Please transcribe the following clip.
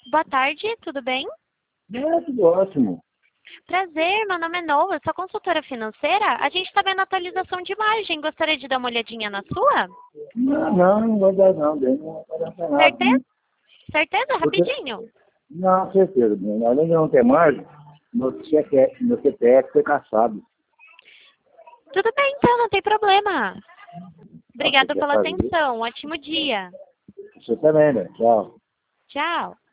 Boa tarde, tudo bem? É, tudo ótimo. Prazer, meu nome é Noa, eu sou consultora financeira. A gente está vendo atualização de imagem, gostaria de dar uma olhadinha na sua? Não vai dar não, Bem, não vai dar pra nada. Certeza? Certeza? Porque, Rapidinho. não, certeza, Bem. Além de não ter mais, meu CPF foi caçado. Tudo bem, então, não tem problema. Tá, você Obrigada quer pela fazer? atenção, ótimo dia. Você também, né? Tchau. Tchau.